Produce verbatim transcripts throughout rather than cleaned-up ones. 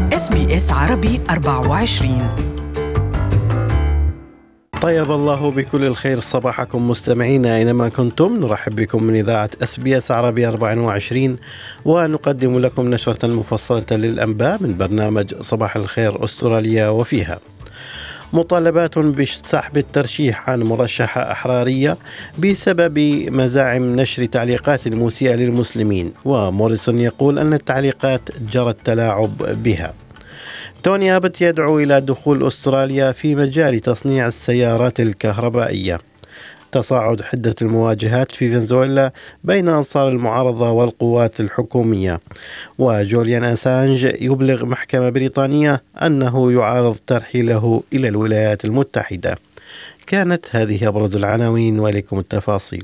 إس بي إس عربي أربعة وعشرين. طيب الله بكل الخير صباحكم مستمعينا أينما كنتم. نرحب بكم من إذاعة إس بي إس عربي أربعة وعشرين، ونقدم لكم نشرة مفصلة للأنباء من برنامج صباح الخير أستراليا، وفيها مطالبات بسحب الترشيح عن مرشحة أحرارية بسبب مزاعم نشر تعليقات مسيئة للمسلمين، وموريسون يقول أن التعليقات جرى التلاعب بها. توني أبت يدعو إلى دخول أستراليا في مجال تصنيع السيارات الكهربائية. تصاعد حدة المواجهات في فنزويلا بين أنصار المعارضة والقوات الحكومية. وجوليان أسانج يبلغ محكمة بريطانية أنه يعارض ترحيله إلى الولايات المتحدة. كانت هذه أبرز العناوين، وإليكم التفاصيل.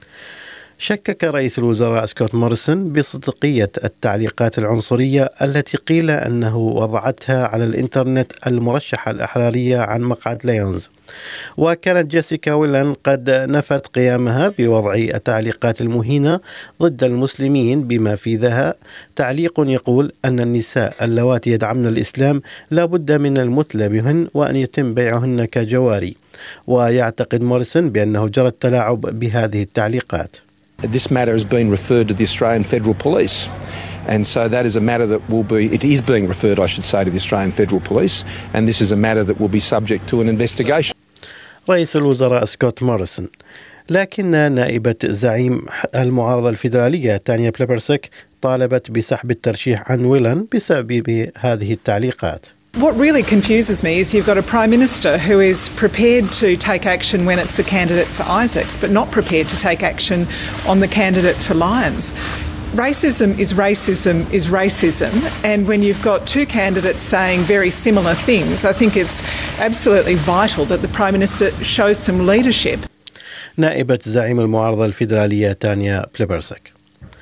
شكك رئيس الوزراء سكوت موريسون بصدقية التعليقات العنصرية التي قيل أنه وضعتها على الإنترنت المرشحة الأحرارية عن مقعد ليونز. وكانت جيسيكا ويلان قد نفت قيامها بوضع التعليقات المهينة ضد المسلمين، بما في ذها تعليق يقول أن النساء اللواتي يدعمن الإسلام لا بد من المثلى بهن وأن يتم بيعهن كجواري. ويعتقد موريسون بأنه جرى التلاعب بهذه التعليقات. This matter has been referred to the Australian Federal Police, and so that is a matter that will be, it is being referred, I should say, to the Australian Federal Police, and this is a matter that will be subject to an investigation. رئيس الوزراء سكوت موريسون. لكن نائبة زعيم المعارضة الفيدرالية تانيا بليبرسك طالبت بسحب الترشيح عن ويلان بسبب هذه التعليقات. What really confuses me is you've got a Prime Minister who is prepared to take action when it's the candidate for Isaacs, but not prepared to take action on the candidate for Lyons. Racism is racism is racism, and when you've got two candidates saying very similar things, I think it's absolutely vital that the Prime Minister shows some leadership. نائبة زعيم المعارضة الفيدرالية تانيا بليبرسك.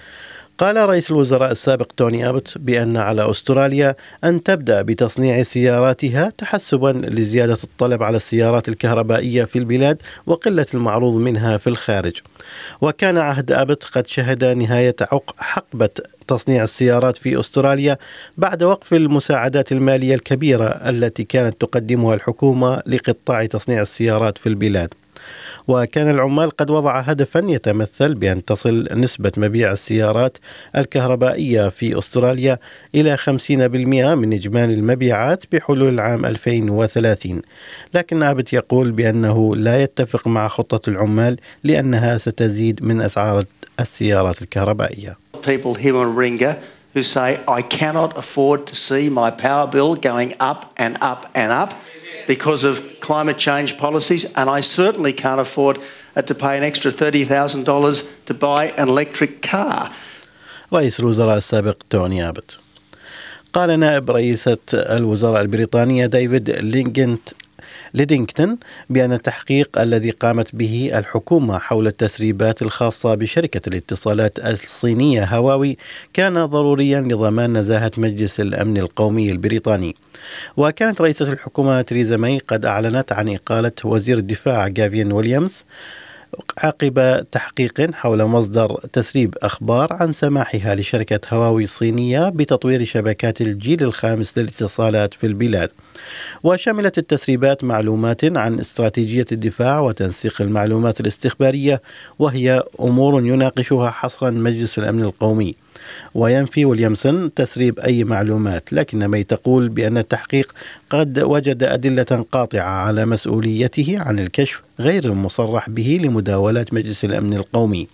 قال رئيس الوزراء السابق توني أبت بأن على أستراليا أن تبدأ بتصنيع سياراتها تحسبا لزيادة الطلب على السيارات الكهربائية في البلاد وقلة المعروض منها في الخارج. وكان عهد أبت قد شهد نهاية حقبة تصنيع السيارات في أستراليا بعد وقف المساعدات المالية الكبيرة التي كانت تقدمها الحكومة لقطاع تصنيع السيارات في البلاد. وكان العمال قد وضع هدفا يتمثل بأن تصل نسبة مبيع السيارات الكهربائية في أستراليا إلى خمسين بالمئة من إجمالي المبيعات بحلول العام ألفين وثلاثين. لكن أبت يقول بأنه لا يتفق مع خطة العمال لأنها ستزيد من أسعار السيارات الكهربائية. People here in Ringa who say I cannot afford to see my power bill going up and up and up because of climate change policies, and I certainly can't afford to pay an extra thirty thousand dollars to buy an electric car. رئيس الوزراء السابق توني أبت. قال نائب رئيسة الوزراء البريطانية ديفيد لينغنت ليدينغتون بأن التحقيق الذي قامت به الحكومة حول التسريبات الخاصة بشركة الاتصالات الصينية هواوي كان ضروريا لضمان نزاهة مجلس الأمن القومي البريطاني. وكانت رئيسة الحكومة تريزا ماي قد أعلنت عن إقالة وزير الدفاع غافين ويليامز عقب تحقيق حول مصدر تسريب أخبار عن سماحها لشركة هواوي الصينية بتطوير شبكات الجيل الخامس للاتصالات في البلاد. وشملت التسريبات معلومات عن استراتيجية الدفاع وتنسيق المعلومات الاستخبارية، وهي أمور يناقشها حصرا مجلس الأمن القومي. وينفي ويليامسون تسريب أي معلومات، لكن ماي تقول بأن التحقيق قد وجد أدلة قاطعة على مسؤوليته عن الكشف غير المصرح به لمداولات مجلس الأمن القومي.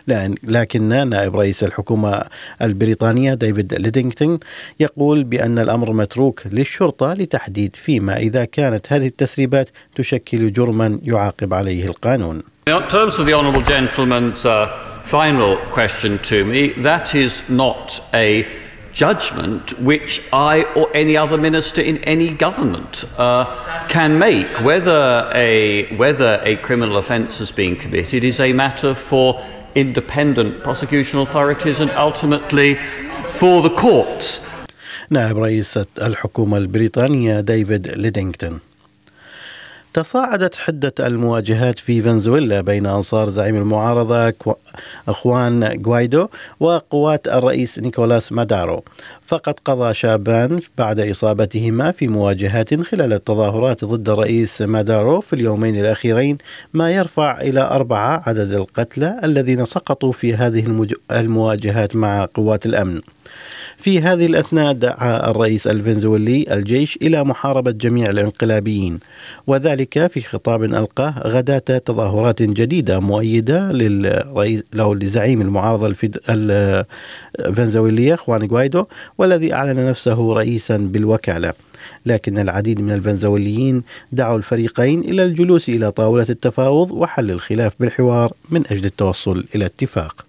لكن نائب رئيس الحكومة البريطانية ديفيد ليدينغتون يقول بأن الأمر متروك للشرطة لتحديد فيما إذا كانت هذه التسريبات تشكل جرما يعاقب عليه القانون. In terms of the honourable gentleman's uh, final question to me, that is not a judgment which I or any other minister in any government uh, can make. Whether a whether a criminal offence has been committed is a matter for independent prosecution authorities and ultimately for the courts. نائب رئيس الحكومة البريطانية ديفيد ليدينغتون. تصاعدت حدة المواجهات في فنزويلا بين أنصار زعيم المعارضة خوان غوايدو وقوات الرئيس نيكولاس مادارو، فقد قضى شابان بعد إصابتهما في مواجهات خلال التظاهرات ضد الرئيس مادارو في اليومين الأخيرين، ما يرفع إلى أربعة عدد القتلى الذين سقطوا في هذه المواجهات مع قوات الأمن. في هذه الأثناء دعا الرئيس الفنزويلي الجيش إلى محاربة جميع الانقلابيين، وذلك في خطاب ألقاه غداة تظاهرات جديدة مؤيدة للرئيس له لزعيم المعارضة الفنزويلية خوان غوايدو، والذي أعلن نفسه رئيسا بالوكالة. لكن العديد من الفنزويليين دعوا الفريقين إلى الجلوس إلى طاولة التفاوض وحل الخلاف بالحوار من أجل التوصل إلى اتفاق.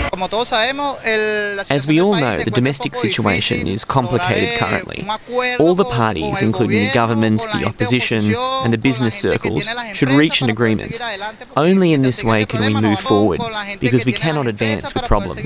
As we all know, the domestic situation is complicated currently. All the parties, including the government, the opposition, and the business circles, should reach an agreement. Only in this way can we move forward, because we cannot advance with problems.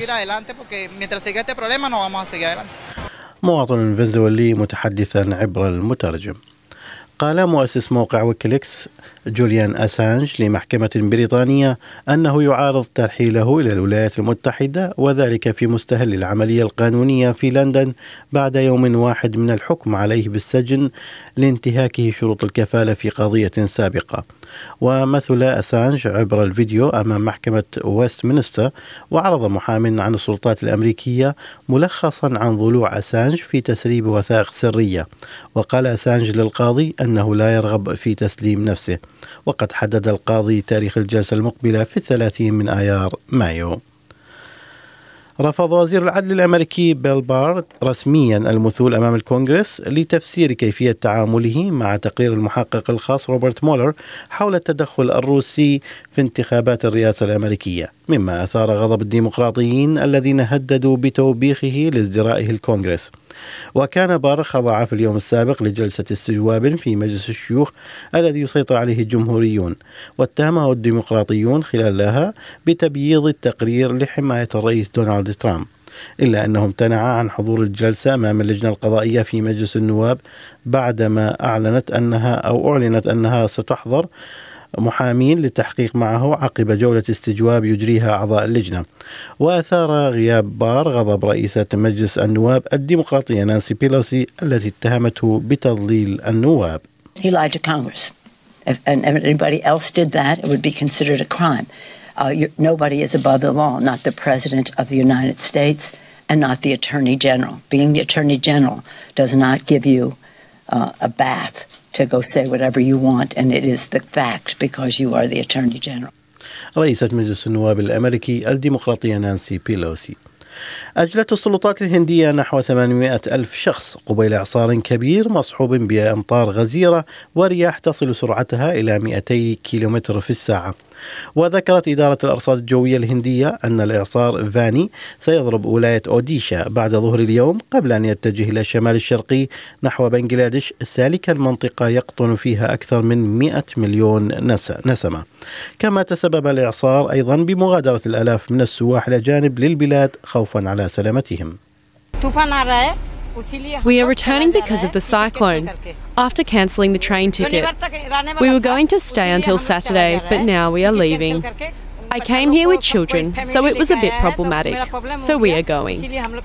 مواطن فنزويلي متحدثا عبر المترجم. قال مؤسس موقع ويكيليكس جوليان أسانج لمحكمة بريطانية أنه يعارض ترحيله إلى الولايات المتحدة، وذلك في مستهل العملية القانونية في لندن بعد يوم واحد من الحكم عليه بالسجن لانتهاكه شروط الكفالة في قضية سابقة. ومثل أسانج عبر الفيديو أمام محكمة ويستمنستر، وعرض محامٍ عن السلطات الأمريكية ملخصا عن ضلوع أسانج في تسريب وثائق سرية. وقال أسانج للقاضي أنه لا يرغب في تسليم نفسه، وقد حدد القاضي تاريخ الجلسة المقبلة في الثلاثين من آيار مايو. رفض وزير العدل الأمريكي بيل بار رسميا المثول أمام الكونغرس لتفسير كيفية تعامله مع تقرير المحقق الخاص روبرت مولر حول التدخل الروسي في انتخابات الرئاسة الأمريكية، مما أثار غضب الديمقراطيين الذين هددوا بتوبيخه لازدرائه الكونغرس. وكان بار خضع في اليوم السابق لجلسة استجواب في مجلس الشيوخ الذي يسيطر عليه الجمهوريون، واتهمه الديمقراطيون خلالها بتبييض التقرير لحماية الرئيس دونالد ترامب، إلا أنه امتنع عن حضور الجلسة أمام اللجنة القضائية في مجلس النواب بعدما أعلنت أنها أو أعلنت أنها ستحضر محامين للتحقيق معه عقب جولة استجواب يجريها أعضاء اللجنة. وأثار غياب بار غضب رئيسة مجلس النواب الديمقراطية نانسي بيلوسي التي اتهمته بتضليل النواب. He lied to Congress. If anybody else did that, it would be considered a crime. Uh, you, nobody is above the law, not the President of the United States and not the Attorney General. Being the Attorney General does not give you uh, a bath to go say whatever you want, and it is the fact because you are the Attorney General. رئيسة مجلس النواب الأمريكي الديمقراطية نانسي بيلوسي. أجلت السلطات الهندية نحو ثمانمائة ألف شخص قبيل إعصار كبير مصحوب بأمطار غزيرة ورياح تصل سرعتها إلى مئتي كيلومتر في الساعة. وذكرت إدارة الأرصاد الجوية الهندية أن الإعصار فاني سيضرب ولاية أوديشا بعد ظهر اليوم قبل أن يتجه إلى الشمال الشرقي نحو بنغلاديش، سالكا منطقة يقطن فيها أكثر من مئة مليون نسمة. كما تسبب الإعصار أيضا بمغادرة الآلاف من السواح الأجانب للبلاد خوفا على سلامتهم. We are returning because of the cyclone, after cancelling the train ticket. We were going to stay until Saturday, but now we are leaving. I came here with children, so it was a bit problematic, so we are going.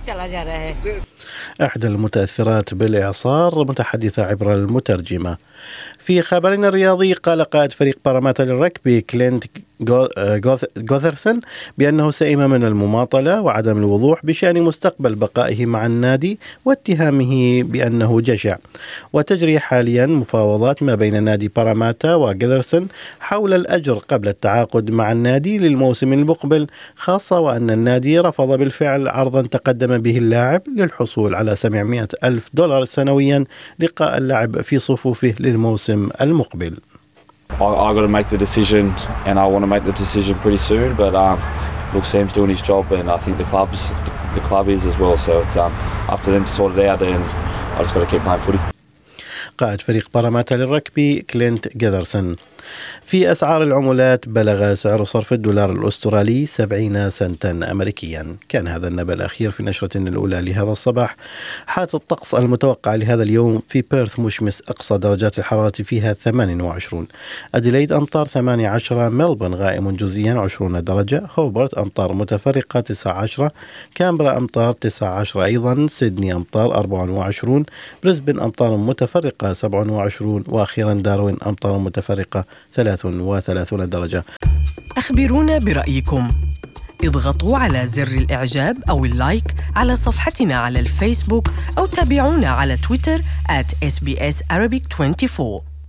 أحد المتأثرات بالإعصار متحدثة عبر المترجمة. في خبرنا الرياضي، قال قائد فريق باراماتا للركبي كلينت غوثرسون بأنه سئم من المماطلة وعدم الوضوح بشأن مستقبل بقائه مع النادي واتهامه بأنه جشع. وتجري حاليا مفاوضات ما بين نادي باراماتا وغوثرسون حول الأجر قبل التعاقد مع النادي للموسم المقبل، خاصة وأن النادي رفض بالفعل عرضا تقدم به اللاعب للحصول على سبعمائة ألف دولار سنويا لقاء اللعب في صفوفه للموسم المقبل. I, I got to make the decision, and I want to make the decision pretty soon. But um, look, Sam's doing his job, and I think the club's the club is as well. So it's um, up to them to sort it out, and I just got to keep playing footy. قائد فريق باراماتا للركبي كلينت غوثرسون. في أسعار العملات بلغ سعر صرف الدولار الأسترالي سبعين سنتا أمريكيا. كان هذا النبأ الأخير في نشرتنا الأولى لهذا الصباح. حالة الطقس المتوقع لهذا اليوم: في بيرث مشمس، أقصى درجات الحرارة فيها ثمانية وعشرين، أديلايد أمطار ثمانية عشر، ملبورن غائم جزئيا عشرين درجة، هوبرت أمطار متفرقة تسعة عشر، كامبرا أمطار تسعة عشر أيضا، سيدني أمطار أربعة وعشرين، بريسبن أمطار متفرقة سبعة وعشرين، وأخيرا داروين أمطار متفرقة ثلاثة وثلاثين درجة. أخبرونا برأيكم، اضغطوا على زر الإعجاب أو اللايك على صفحتنا على الفيسبوك، أو تابعونا على تويتر آت إس بي إس Arabic أربعة وعشرين.